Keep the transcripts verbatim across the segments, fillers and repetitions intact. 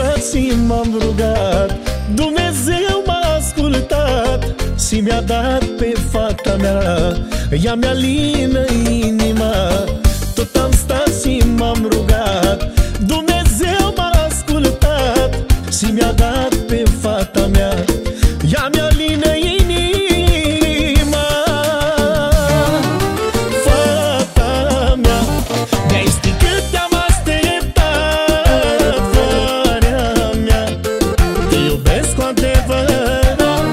stat și m-am rugat, Dumnezeu m-a ascultat și mi-a dat pe fata mea. Ea mi-a lină inima. Tot am stat și m-am rugat, Dumnezeu m-a ascultat și mi-a dat pe fata mea. Ea mi-a lină inima. Fata mea, de-ai ști cât te-am așteptat. Floarea mea, te iubesc cu adevărat.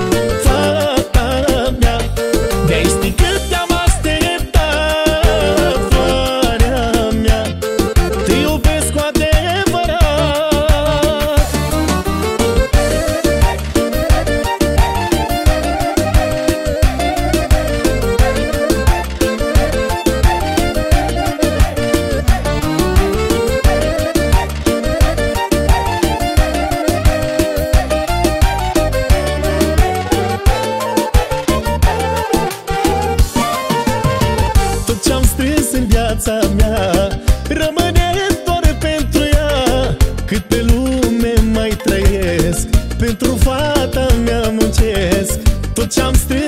Fata mea, de-ai ști cât te-am așteptat. Floarea mea, te iubesc cu adevărat. Tot ce-am strâns în viața mea rămâne doar pentru ea. Cât pe lume mai trăiesc, pentru fata mea muncesc. Tot ce-am strâns